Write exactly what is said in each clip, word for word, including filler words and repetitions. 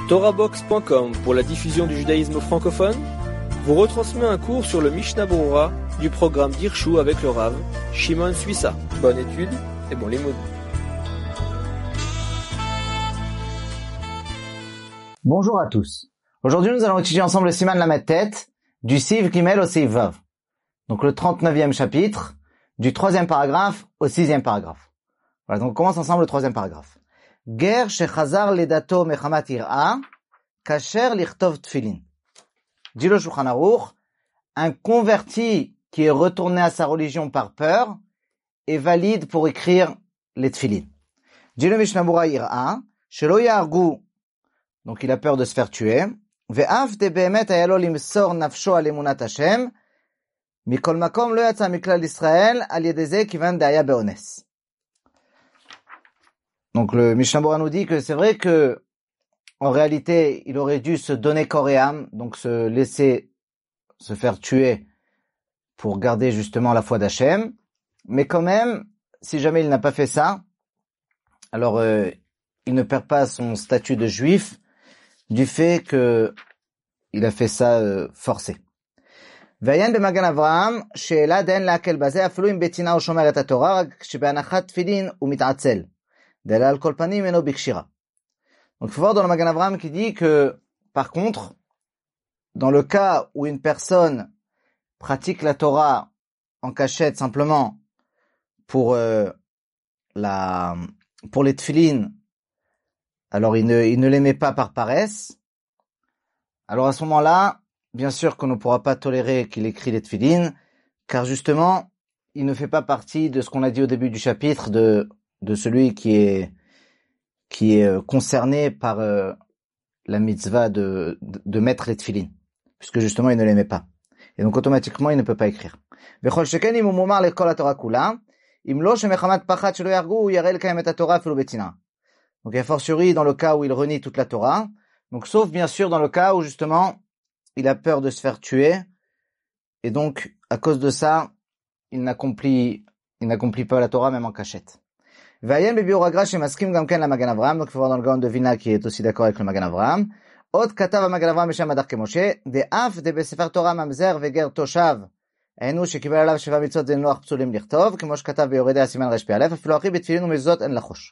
Torahbox point com pour la diffusion du judaïsme francophone vous retransmet un cours sur le Mishnah Berurah du programme d'Hirshu avec le Rav Shimon Suissa. Bonne étude et bon limoud. Bonjour à tous. Aujourd'hui, nous allons étudier ensemble le Siman Lamed Tet du Siv Gimel au Siv Vav. Donc le trente-neuvième chapitre, du troisième paragraphe au sixième paragraphe. Voilà, donc on commence ensemble le troisième paragraphe. Ger shechazar ledato mechamat ir'a, kasher lichtov tfilin. Dit le Shulchan Aruch, un converti qui est retourné à sa religion par peur est valide pour écrire les tfilin. Dit le Mishnah Berurah ir'a, shelo yargu, donc il a peur de se faire tuer. Ve'af de be'emet hayalo limsor nafsho al emunat Hashem, mikol makom lo yatsa miklal Israël al yedei ze kivan de'aya be'ones. Donc le Mishnah Berurah nous dit que c'est vrai que en réalité, il aurait dû se donner corps et âme, donc se laisser se faire tuer pour garder justement la foi d'Hachem. Mais quand même, si jamais il n'a pas fait ça, alors euh, il ne perd pas son statut de juif du fait que il a fait ça euh, forcé. Vayan b'Magan Avraham she'ela den la'akel bazeh afilu im betina o shomer et haTorah rak shebe'anachat tfilin u mit'atzel delal kol panim eno bikshira. Donc il faut voir dans le Magan Avraham qui dit que par contre, dans le cas où une personne pratique la Torah en cachette simplement pour euh, la pour les tfilin, alors il ne il ne les met pas par paresse. Alors à ce moment-là, bien sûr qu'on ne pourra pas tolérer qu'il écrit les tfilin, car justement, il ne fait pas partie de ce qu'on a dit au début du chapitre de de celui qui est qui est concerné par euh, la mitzvah de, de de mettre les tfilin, puisque justement il ne les met pas. Et donc automatiquement il ne peut pas écrire. Vechol sheken im umumar lekol haTorah kula, im lo shemechamat pachat shelo yargu yarel kaim et haTorah afilu betina. Donc a fortiori dans le cas où il renie toute la Torah, donc sauf bien sûr dans le cas où justement il a peur de se faire tuer, et donc à cause de ça, il n'accomplit il n'accomplit pas la Torah même en cachette. Vayen bebiur agrash maskim gam ken la Magan Avraham, donc il faut voir dans le Gaon de Vilna qui est aussi d'accord avec le Magan Avraham. Od katav Magan Avraham b'shem Adarke Moshe, de af de besefer Torah mamzer veger toshav, enu shekibel alav sheva mitzvot zen loach psulim lichtov, kemo shkatav beyoredei asiman resh pi alef, afilu achi betfilin umezuzot en lachosh.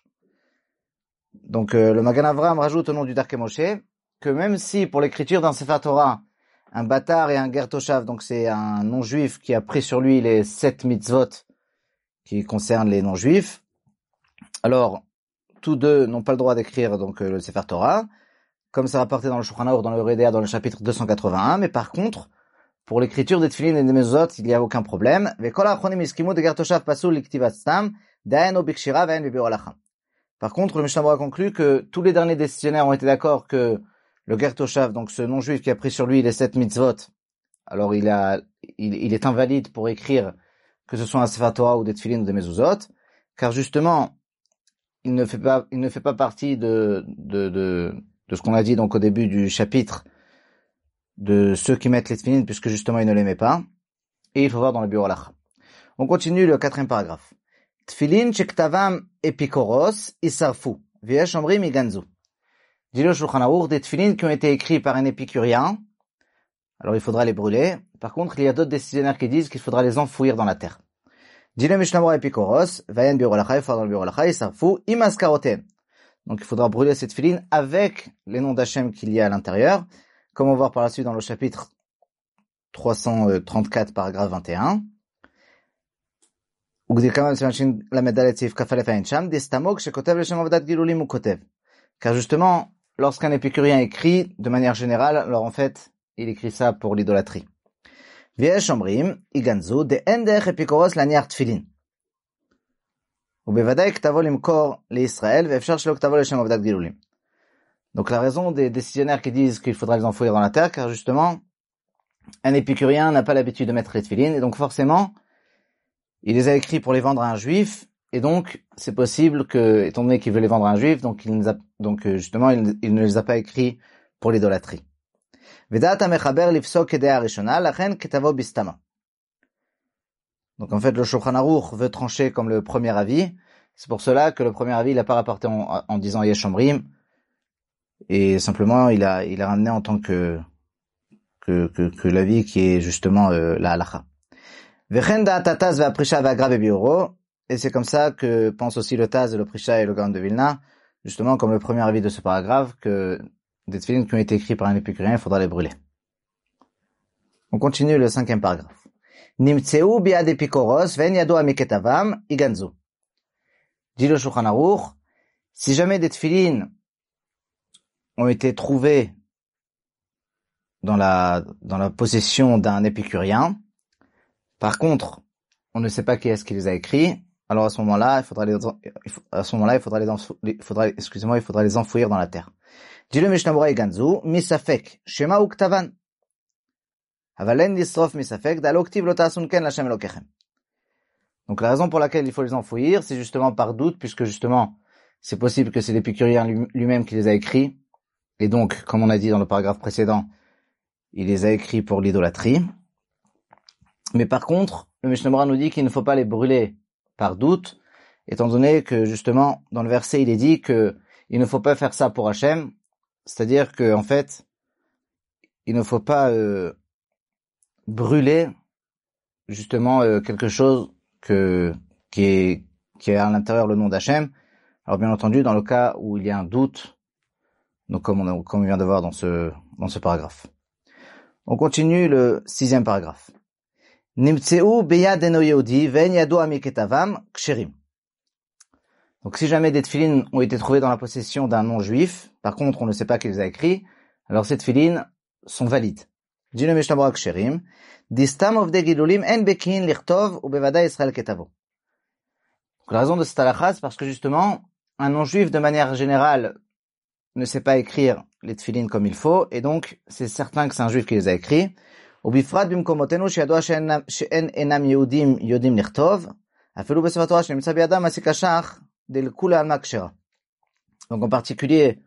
Donc euh, le Magan Avraham rajoute au nom du Darke Moshe que même si pour l'écriture d'un Sefer Torah, un bâtard et un ger toshav, donc c'est un non-juif qui a pris sur lui les sept mitzvot qui concernent les non-juifs, alors tous deux n'ont pas le droit d'écrire donc euh, le Sefer Torah, comme c'est rapporté dans le Shulchan Aruch, dans le Yoredea, dans le chapitre deux cent quatre-vingt-un, mais par contre, pour l'écriture des tfilin et des mezuzot, il n'y a aucun problème. Par contre, le Mishnah Berurah conclut que tous les derniers décisionnaires ont été d'accord que le ger toshav, donc ce non-juif qui a pris sur lui les sept mitzvot, alors il a, il, il est invalide pour écrire que ce soit un Sefer Torah ou des tfilin ou des mezuzot, car justement, il ne fait pas, il ne fait pas partie de, de, de, de ce qu'on a dit donc au début du chapitre de ceux qui mettent les tfilin, puisque justement il ne les met pas. Et il faut voir dans le Biur Halacha. On continue le quatrième paragraphe. Tfilin shektavam epikoros isarfu, v'yesh omrim iganzu. Dit le Shulchan Aruch, des tfilin qui ont été écrits par un épicurien, alors il faudra les brûler. Par contre, il y a d'autres décisionnaires qui disent qu'il faudra les enfouir dans la terre. Dit le Mishnah Berurah epikoros, vayen Biur Halacha, il faudra dans le Biur Halacha, isarfu imaskarotem. Donc il faudra brûler cette tfilin avec les noms d'Hachem qu'il y a à l'intérieur, comme on va voir par la suite dans le chapitre trois cent trente-quatre, paragraphe vingt et un. Car justement, lorsqu'un épicurien écrit, de manière générale, alors en fait, il écrit ça pour l'idolâtrie. V'yesh omrim, iganzu, de en derech epikoros laniar tfilin. ובוודאי כתבו למכור לישראל, ואפשר שלא כתבו לשם עבודת גילולים. Donc la raison des décisionnaires qui disent qu'il faudra les enfouir dans la terre, car justement, un épicurien n'a pas l'habitude de mettre les tfilin, et donc forcément, il les a écrits pour les vendre à un juif, et donc c'est possible que, étant donné qu'il veut les vendre à un juif, donc il ne a, donc justement, il, il ne les a pas écrits pour l'idolâtrie. Vedat hamechaber lifsok kedei harishona, lachen ketavo bistama. Donc en fait, le Shulchan Aruch veut trancher comme le premier avis. C'est pour cela que le premier avis, il n'a pas rapporté en, en disant Yesh Omrim, et simplement il a il a ramené en tant que que que, que l'avis qui est justement euh, la halakha. Vechen da'at Taz ve'aprisha ve'agra ve'bioro, et c'est comme ça que pensent aussi le Taz, le Prisha et le Gaon de Vilna, justement comme le premier avis de ce paragraphe, que des tefilin qui ont été écrits par un épicurien, il faudra les brûler. On continue le cinquième paragraphe. Nimtseu bi'ad epikoros ve'en yado amiketavam iganzu. Dit le Shulchan Aruch, si jamais des tefilin ont été trouvés dans la dans la possession d'un épicurien, par contre, on ne sait pas qui est-ce qui les a écrits, alors à ce moment-là, il faudra les à ce moment-là, il faudra les il faudra excusez-moi, il faudra les enfouir dans la terre. Dit le Mishnah Berurah iganzu misafek shema uktavan. Avalen lisrof misafek dalo ktiv lo ta'asun ken l'Hashem Elokechem. Donc la raison pour laquelle il faut les enfouir, c'est justement par doute, puisque justement, c'est possible que c'est l'épicurien lui-même qui les a écrits, et donc, comme on a dit dans le paragraphe précédent, il les a écrits pour l'idolâtrie. Mais par contre, le Mishnah Berurah nous dit qu'il ne faut pas les brûler par doute, étant donné que justement, dans le verset, il est dit que il ne faut pas faire ça pour Hachem, c'est-à-dire que en fait, il ne faut pas euh, brûler justement euh, quelque chose que qui est qui est à l'intérieur le nom d'Hachem. Alors bien entendu, dans le cas où il y a un doute, donc comme on, a, comme on vient de voir dans ce dans ce paragraphe. On continue le sixième paragraphe. Nimtseu beyad eno yehudi ve'en yado amiketavam ksherim. Donc si jamais des tefilin ont été trouvés dans la possession d'un non-juif, par contre on ne sait pas qui les a écrits, alors ces tefilin sont valides. Dit le Mishnah Berurah ksherim, distam ovdei gilulim en bekin lichtov ubevada Israël ketavo. La raison de cette halakha, c'est parce que justement, un non-juif de manière générale ne sait pas écrire les tefilin comme il faut, et donc c'est certain que c'est un juif qui les a écrits. ובפרט במקומותינו שידוע שאין אינם יהודים יודעים לכתוב, אפילו בספר התורה שנמצא בידם מסיק השח דלכולי עלמא כשרה. Donc en particulier,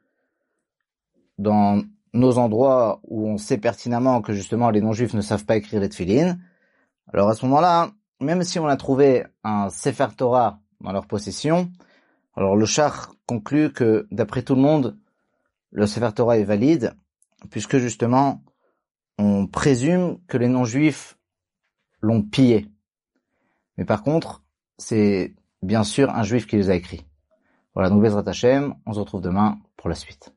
dans nos endroits où on sait pertinemment que justement les non-juifs ne savent pas écrire les tefilin, alors à ce moment-là, même si on a trouvé un Sefer Torah dans leur possession, alors le Shach conclut que d'après tout le monde, le Sefer Torah est valide, puisque justement, on présume que les non-juifs l'ont pillé. Mais par contre, c'est bien sûr un juif qui les a écrits. Voilà, donc Bezrat Hashem, on se retrouve demain pour la suite.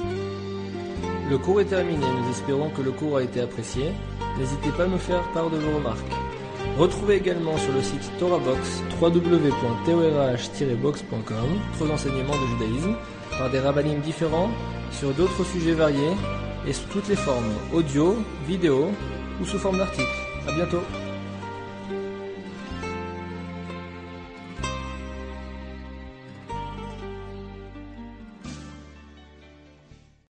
Le cours est terminé, nous espérons que le cours a été apprécié. N'hésitez pas à me faire part de vos remarques. Retrouvez également sur le site TorahBox, w w w point torah tiret box point com, d'autres enseignements de judaïsme, par des rabbinim différents, sur d'autres sujets variés, et sous toutes les formes, audio, vidéo ou sous forme d'articles. À bientôt.